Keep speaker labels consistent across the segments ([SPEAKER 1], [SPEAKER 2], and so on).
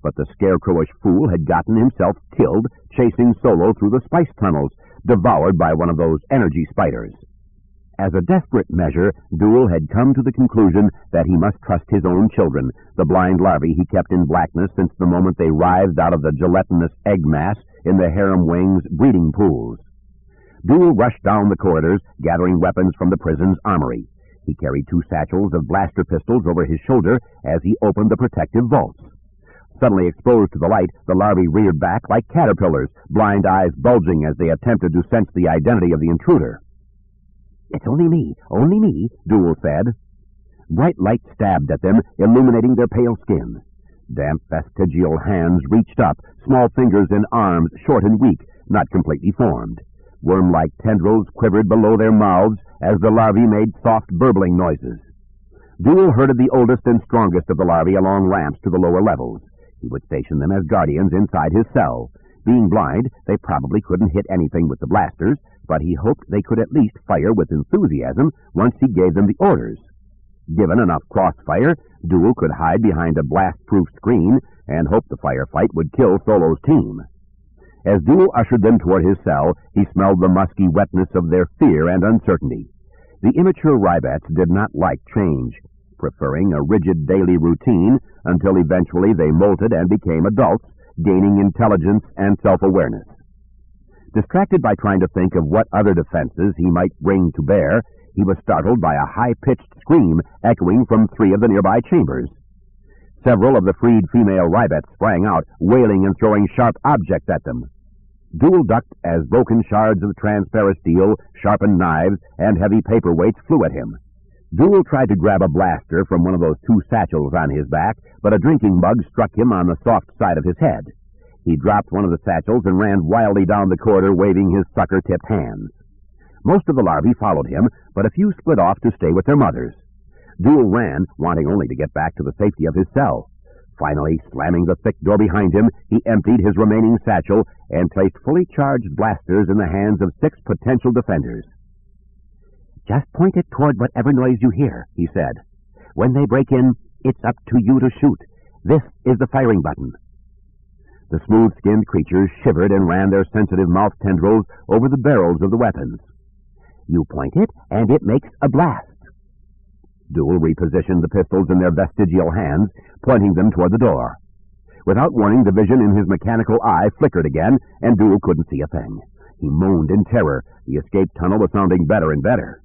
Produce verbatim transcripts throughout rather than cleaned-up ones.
[SPEAKER 1] but the scarecrowish fool had gotten himself killed chasing Solo through the spice tunnels, devoured by one of those energy spiders. As a desperate measure, Duel had come to the conclusion that he must trust his own children, the blind larvae he kept in blackness since the moment they writhed out of the gelatinous egg mass in the harem wing's breeding pools. Duel rushed down the corridors, gathering weapons from the prison's armory. He carried two satchels of blaster pistols over his shoulder as he opened the protective vaults. Suddenly exposed to the light, the larvae reared back like caterpillars, blind eyes bulging as they attempted to sense the identity of the intruder. "It's only me, only me," Duel said. Bright light stabbed at them, illuminating their pale skin. Damp vestigial hands reached up, small fingers and arms, short and weak, not completely formed. Worm-like tendrils quivered below their mouths as the larvae made soft burbling noises. Duel herded the oldest and strongest of the larvae along ramps to the lower levels. He would station them as guardians inside his cell. Being blind, they probably couldn't hit anything with the blasters, but he hoped they could at least fire with enthusiasm once he gave them the orders. Given enough crossfire, Duel could hide behind a blast-proof screen and hope the firefight would kill Solo's team. As Duel ushered them toward his cell, he smelled the musky wetness of their fear and uncertainty. The immature Rybats did not like change, preferring a rigid daily routine until eventually they molted and became adults, gaining intelligence and self-awareness. Distracted by trying to think of what other defenses he might bring to bear, he was startled by a high-pitched scream echoing from three of the nearby chambers. Several of the freed female Rybats sprang out, wailing and throwing sharp objects at them. Duel ducked as broken shards of transparent steel, sharpened knives, and heavy paperweights flew at him. Duel tried to grab a blaster from one of those two satchels on his back, but a drinking mug struck him on the soft side of his head. He dropped one of the satchels and ran wildly down the corridor, waving his sucker-tipped hands. Most of the larvae followed him, but a few split off to stay with their mothers. Duel ran, wanting only to get back to the safety of his cell. Finally, slamming the thick door behind him, he emptied his remaining satchel and placed fully charged blasters in the hands of six potential defenders. "Just point it toward whatever noise you hear," he said. "When they break in, it's up to you to shoot. This is the firing button." The smooth-skinned creatures shivered and ran their sensitive mouth tendrils over the barrels of the weapons. "You point it, and it makes a blast." Duel repositioned the pistols in their vestigial hands, pointing them toward the door. Without warning, the vision in his mechanical eye flickered again, and Duel couldn't see a thing. He moaned in terror. The escape tunnel was sounding better and better.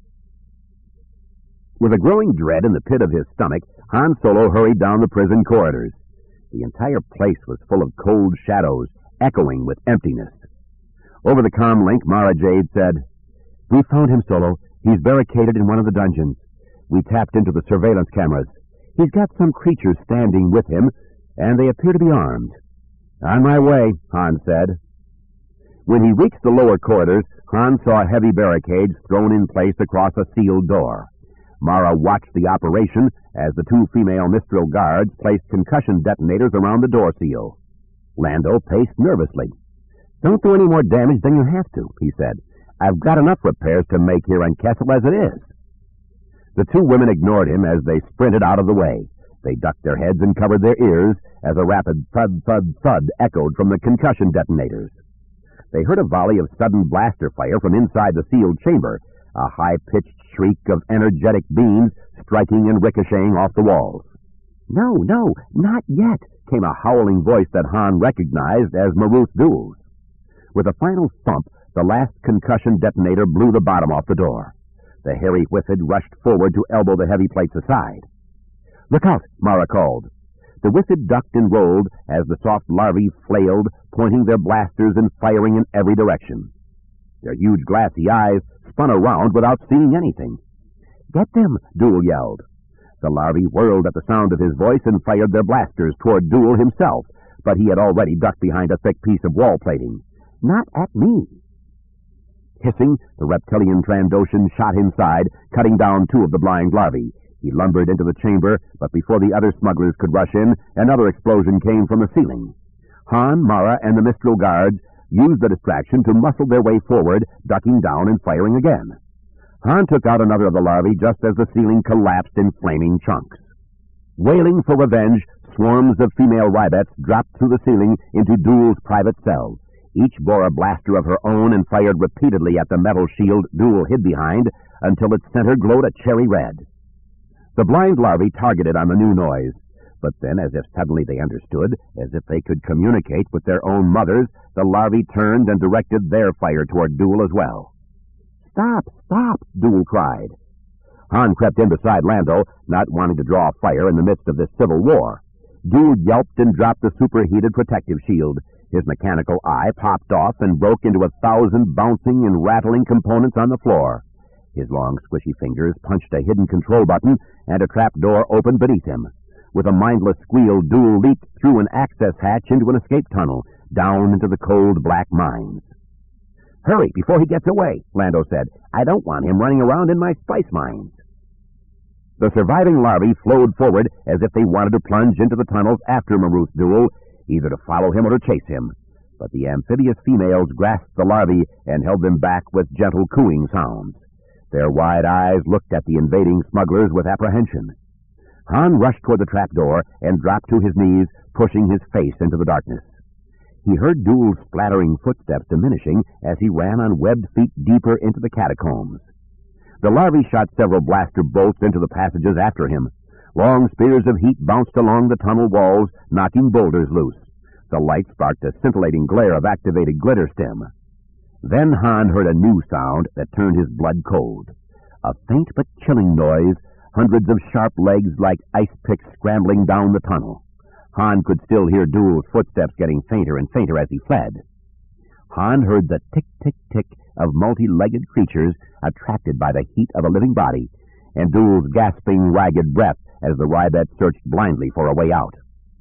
[SPEAKER 1] With a growing dread in the pit of his stomach, Han Solo hurried down the prison corridors. The entire place was full of cold shadows, echoing with emptiness. Over the comm link, Mara Jade said, "We found him, Solo. He's barricaded in one of the dungeons. We tapped into the surveillance cameras. He's got some creatures standing with him, and they appear to be armed." "On my way," Han said. When he reached the lower corridors, Han saw heavy barricades thrown in place across a sealed door. Mara watched the operation as the two female Mistral guards placed concussion detonators around the door seal. Lando paced nervously. "Don't do any more damage than you have to," he said. "I've got enough repairs to make here on Kessel as it is." The two women ignored him as they sprinted out of the way. They ducked their heads and covered their ears as a rapid thud, thud, thud echoed from the concussion detonators. They heard a volley of sudden blaster fire from inside the sealed chamber, a high-pitched shriek of energetic beams striking and ricocheting off the walls. "No, no, not yet," came a howling voice that Han recognized as Maruth Duel's. With a final thump, the last concussion detonator blew the bottom off the door. The hairy Whiffid rushed forward to elbow the heavy plates aside. "Look out!" Mara called. The Whiffid ducked and rolled as the soft larvae flailed, pointing their blasters and firing in every direction. Their huge glassy eyes spun around without seeing anything. "Get them!" Duel yelled. The larvae whirled at the sound of his voice and fired their blasters toward Duel himself, but he had already ducked behind a thick piece of wall plating. "Not at me!" Hissing, the reptilian Trandoshan shot inside, cutting down two of the blind larvae. He lumbered into the chamber, but before the other smugglers could rush in, another explosion came from the ceiling. Han, Mara, and the Mistral guards used the distraction to muscle their way forward, ducking down and firing again. Han took out another of the larvae just as the ceiling collapsed in flaming chunks. Wailing for revenge, swarms of female Rybets dropped through the ceiling into Duel's private cell. Each bore a blaster of her own and fired repeatedly at the metal shield Duel hid behind until its center glowed a cherry red. The blind larvae targeted on the new noise, but then, as if suddenly they understood, as if they could communicate with their own mothers, the larvae turned and directed their fire toward Duel as well. "Stop! Stop!" Duel cried. Han crept in beside Lando, not wanting to draw fire in the midst of this civil war. Duel yelped and dropped the superheated protective shield. His mechanical eye popped off and broke into a thousand bouncing and rattling components on the floor. His long, squishy fingers punched a hidden control button, and a trap door opened beneath him. With a mindless squeal, Duel leaped through an access hatch into an escape tunnel, down into the cold, black mines. "Hurry, before he gets away," Lando said. "I don't want him running around in my spice mines." The surviving larvae flowed forward as if they wanted to plunge into the tunnels after Maruth Duel, either to follow him or to chase him. But the amphibious females grasped the larvae and held them back with gentle cooing sounds. Their wide eyes looked at the invading smugglers with apprehension. Han rushed toward the trapdoor and dropped to his knees, pushing his face into the darkness. He heard Duel's splattering footsteps diminishing as he ran on webbed feet deeper into the catacombs. The larvae shot several blaster bolts into the passages after him. Long spears of heat bounced along the tunnel walls, knocking boulders loose. The light sparked a scintillating glare of activated glitter stem. Then Han heard a new sound that turned his blood cold. A faint but chilling noise, hundreds of sharp legs like ice picks scrambling down the tunnel. Han could still hear Duel's footsteps getting fainter and fainter as he fled. Han heard the tick-tick-tick of multi-legged creatures attracted by the heat of a living body, and Duel's gasping, ragged breath as the Rybet searched blindly for a way out.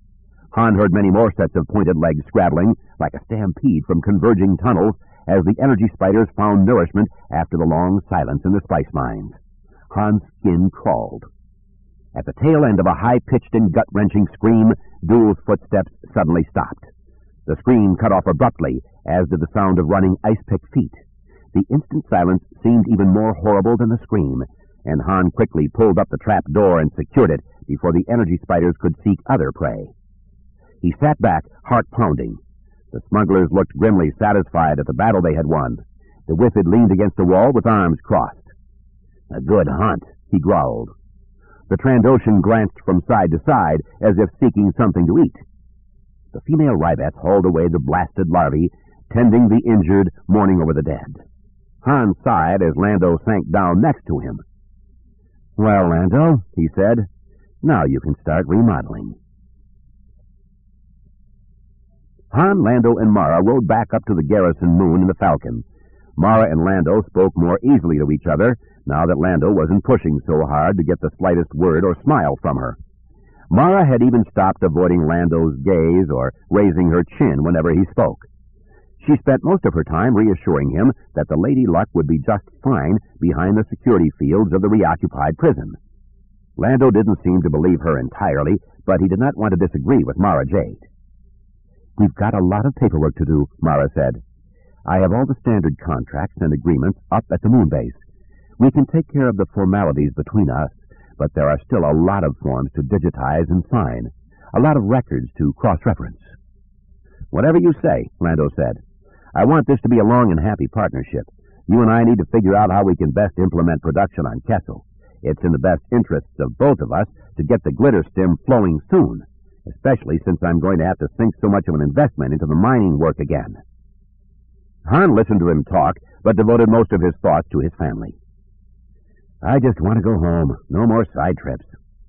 [SPEAKER 1] Han heard many more sets of pointed legs scrabbling, like a stampede from converging tunnels, as the energy spiders found nourishment after the long silence in the spice mines. Han's skin crawled. At the tail end of a high-pitched and gut-wrenching scream, Duel's footsteps suddenly stopped. The scream cut off abruptly, as did the sound of running ice-pick feet. The instant silence seemed even more horrible than the scream, and Han quickly pulled up the trap door and secured it before the energy spiders could seek other prey. He sat back, heart pounding. The smugglers looked grimly satisfied at the battle they had won. The Whiffid leaned against the wall with arms crossed. "A good hunt," he growled. The Trandoshan glanced from side to side as if seeking something to eat. The female Rybets hauled away the blasted larvae, tending the injured, mourning over the dead. Han sighed as Lando sank down next to him. "Well, Lando," he said, "now you can start remodeling." Han, Lando, and Mara rode back up to the garrison moon in the Falcon. Mara and Lando spoke more easily to each other, now that Lando wasn't pushing so hard to get the slightest word or smile from her. Mara had even stopped avoiding Lando's gaze or raising her chin whenever he spoke. She spent most of her time reassuring him that the Lady Luck would be just fine behind the security fields of the reoccupied prison. Lando didn't seem to believe her entirely, but he did not want to disagree with Mara Jade. "We've got a lot of paperwork to do," Mara said. "I have all the standard contracts and agreements up at the moon base. We can take care of the formalities between us, but there are still a lot of forms to digitize and sign, a lot of records to cross-reference." "Whatever you say," Lando said. "I want this to be a long and happy partnership. You and I need to figure out how we can best implement production on Kessel. It's in the best interests of both of us to get the glitter stim flowing soon, especially since I'm going to have to sink so much of an investment into the mining work again." Han listened to him talk, but devoted most of his thoughts to his family. "I just want to go home. No more side trips."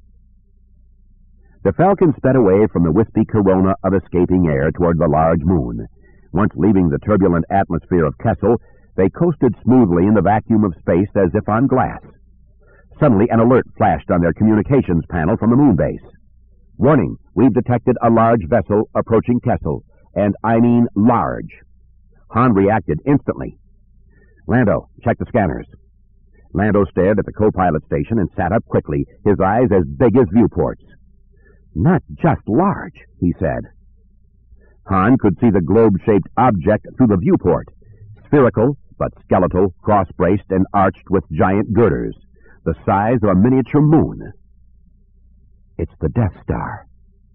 [SPEAKER 1] The Falcon sped away from the wispy corona of escaping air toward the large moon. Once leaving the turbulent atmosphere of Kessel, they coasted smoothly in the vacuum of space as if on glass. Suddenly, an alert flashed on their communications panel from the moon base. "Warning, we've detected a large vessel approaching Kessel, and I mean large." Han reacted instantly. "Lando, check the scanners." Lando stared at the co-pilot station and sat up quickly, his eyes as big as viewports. "Not just large," he said. Han could see the globe-shaped object through the viewport, spherical but skeletal, cross-braced and arched with giant girders, the size of a miniature moon. It's the Death Star.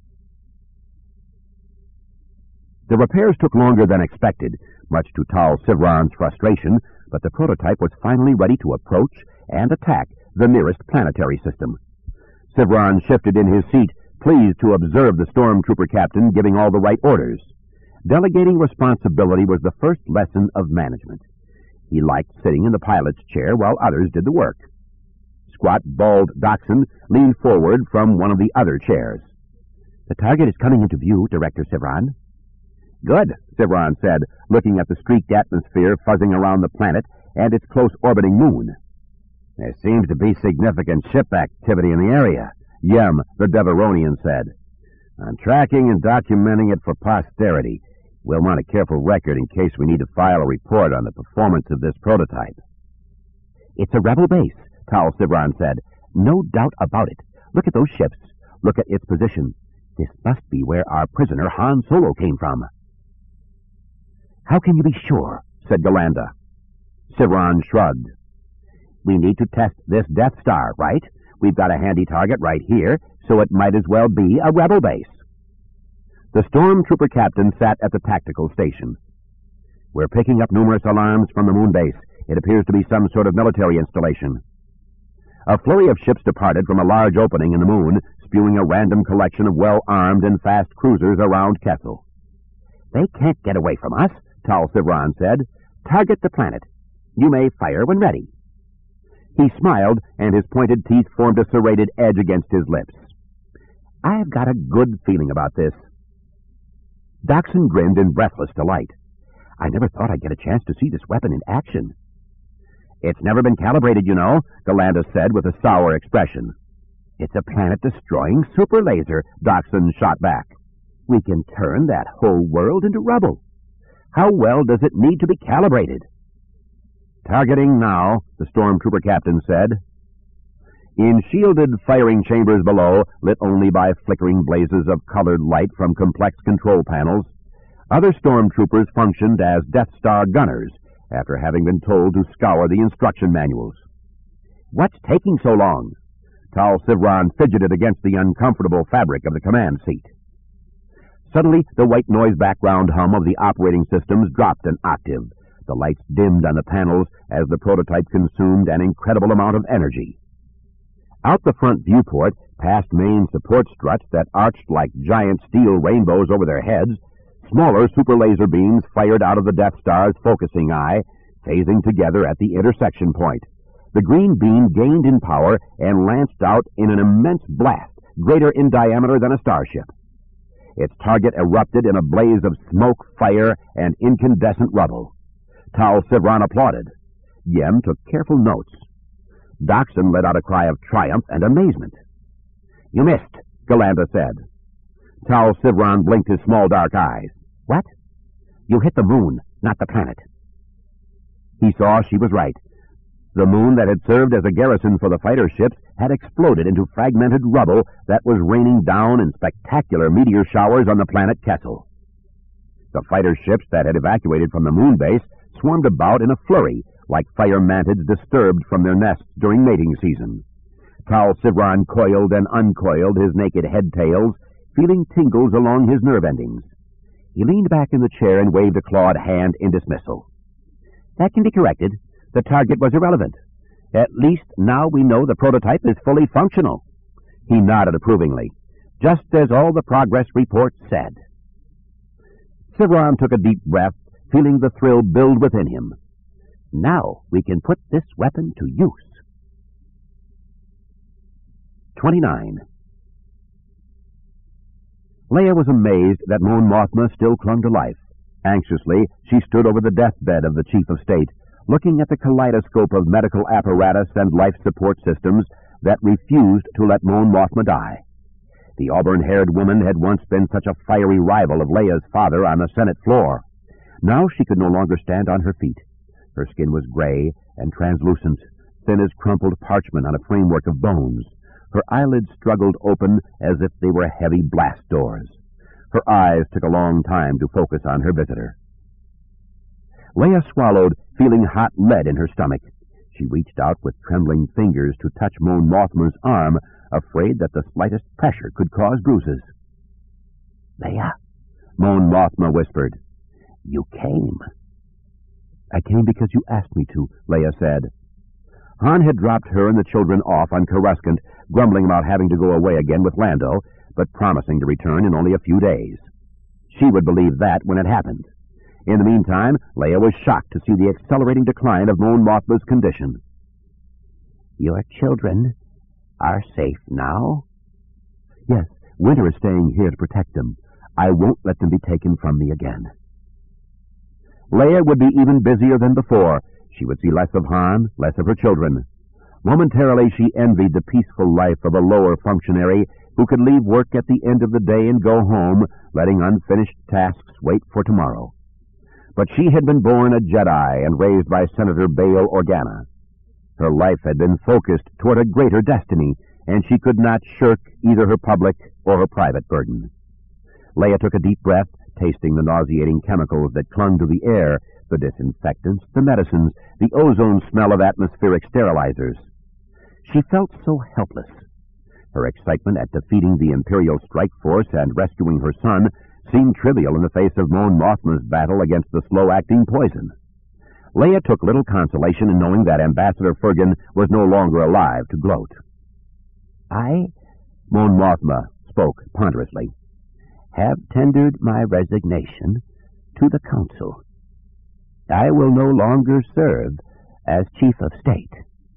[SPEAKER 1] The repairs took longer than expected, much to Tal Sivron's frustration, but the prototype was finally ready to approach and attack the nearest planetary system. Sivron shifted in his seat, pleased to observe the stormtrooper captain giving all the right orders. Delegating responsibility was the first lesson of management. He liked sitting in the pilot's chair while others did the work. Squat, bald Doxson leaned forward from one of the other chairs. "The target is coming into view, Director Sivron." "Good," Sivron said, looking at the streaked atmosphere fuzzing around the planet and its close orbiting moon. "There seems to be significant ship activity in the area," Yem, the Deveronian, said. "I'm tracking and documenting it for posterity. We'll want a careful record in case we need to file a report on the performance of this prototype." "It's a rebel base," Tal Sivron said. "No doubt about it. Look at those ships. Look at its position. This must be where our prisoner Han Solo came from." "How can you be sure?" said Galanda. Sivron shrugged. "We need to test this Death Star, right? We've got a handy target right here, so it might as well be a rebel base." The stormtrooper captain sat at the tactical station. "We're picking up numerous alarms from the moon base. It appears to be some sort of military installation." A flurry of ships departed from a large opening in the moon, spewing a random collection of well-armed and fast cruisers around Kessel. "They can't get away from us," Tal Sivron said. "Target the planet. You may fire when ready." He smiled, and his pointed teeth formed a serrated edge against his lips. "I've got a good feeling about this." Doxson grinned in breathless delight. "I never thought I'd get a chance to see this weapon in action." "It's never been calibrated, you know," Galanda said with a sour expression. "It's a planet-destroying super laser," Doxson shot back. "We can turn that whole world into rubble. How well does it need to be calibrated?" "Targeting now," the stormtrooper captain said. In shielded firing chambers below, lit only by flickering blazes of colored light from complex control panels, other stormtroopers functioned as Death Star gunners after having been told to scour the instruction manuals. "What's taking so long?" Tal Sivron fidgeted against the uncomfortable fabric of the command seat. Suddenly, the white noise background hum of the operating systems dropped an octave. The lights dimmed on the panels as the prototype consumed an incredible amount of energy. Out the front viewport, past main support struts that arched like giant steel rainbows over their heads, smaller super laser beams fired out of the Death Star's focusing eye, phasing together at the intersection point. The green beam gained in power and lanced out in an immense blast, greater in diameter than a starship. Its target erupted in a blaze of smoke, fire, and incandescent rubble. Tal Sivron applauded. Yem took careful notes. Doxson let out a cry of triumph and amazement. "You missed," Galanda said. Tal Sivron blinked his small dark eyes. "What?" "You hit the moon, not the planet." He saw she was right. The moon that had served as a garrison for the fighter ships had exploded into fragmented rubble that was raining down in spectacular meteor showers on the planet Kessel. The fighter ships that had evacuated from the moon base swarmed about in a flurry, like fire mantids disturbed from their nests during mating season. Tal Sivron coiled and uncoiled his naked head-tails, feeling tingles along his nerve endings. He leaned back in the chair and waved a clawed hand in dismissal. "That can be corrected. The target was irrelevant. At least now we know the prototype is fully functional." He nodded approvingly. "Just as all the progress reports said." Sivron took a deep breath, feeling the thrill build within him. "Now we can put this weapon to use." twenty-nine. Leia was amazed that Mon Mothma still clung to life. Anxiously, she stood over the deathbed of the Chief of State, looking at the kaleidoscope of medical apparatus and life support systems that refused to let Mon Mothma die. The auburn-haired woman had once been such a fiery rival of Leia's father on the Senate floor. Now she could no longer stand on her feet. Her skin was gray and translucent, thin as crumpled parchment on a framework of bones. Her eyelids struggled open as if they were heavy blast doors. Her eyes took a long time to focus on her visitor. Leia swallowed, feeling hot lead in her stomach. She reached out with trembling fingers to touch Mon Mothma's arm, afraid that the slightest pressure could cause bruises. "Leia," Mon Mothma whispered, "you came." "I came because you asked me to," Leia said. Han had dropped her and the children off on Coruscant, grumbling about having to go away again with Lando, but promising to return in only a few days. She would believe that when it happened. In the meantime, Leia was shocked to see the accelerating decline of Mon Mothma's condition. "Your children are safe now?" "Yes, Winter is staying here to protect them. I won't let them be taken from me again." Leia would be even busier than before. She would see less of Han, less of her children. Momentarily, she envied the peaceful life of a lower functionary who could leave work at the end of the day and go home, letting unfinished tasks wait for tomorrow. But she had been born a Jedi and raised by Senator Bail Organa. Her life had been focused toward a greater destiny, and she could not shirk either her public or her private burden. Leia took a deep breath, tasting the nauseating chemicals that clung to the air, the disinfectants, the medicines, the ozone smell of atmospheric sterilizers. She felt so helpless. Her excitement at defeating the Imperial strike force and rescuing her son seemed trivial in the face of Mon Mothma's battle against the slow-acting poison. Leia took little consolation in knowing that Ambassador Furgan was no longer alive to gloat. "I," Mon Mothma spoke ponderously, "have tendered my resignation to the Council. I will no longer serve as Chief of State."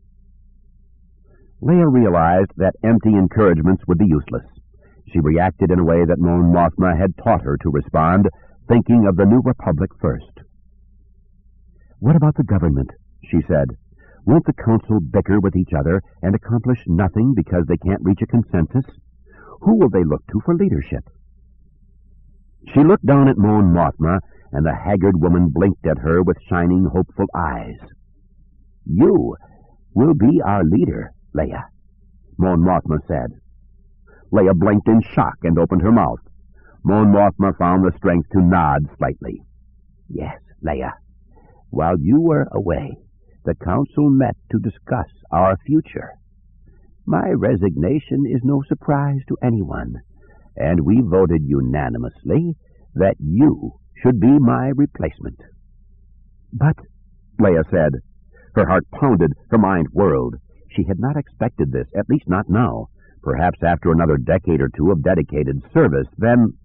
[SPEAKER 1] Leia realized that empty encouragements would be useless. She reacted in a way that Mon Mothma had taught her to respond, thinking of the New Republic first. "What about the government?" she said. "Won't the Council bicker with each other and accomplish nothing because they can't reach a consensus? Who will they look to for leadership?" She looked down at Mon Mothma, and the haggard woman blinked at her with shining, hopeful eyes. "You will be our leader, Leia," Mon Mothma said. Leia blinked in shock and opened her mouth. Mon Mothma found the strength to nod slightly. "Yes, Leia. While you were away, the Council met to discuss our future. My resignation is no surprise to anyone, and we voted unanimously that you should be my replacement." "But," Leia said. Her heart pounded, her mind whirled. She had not expected this, at least not now. Perhaps after another decade or two of dedicated service, then...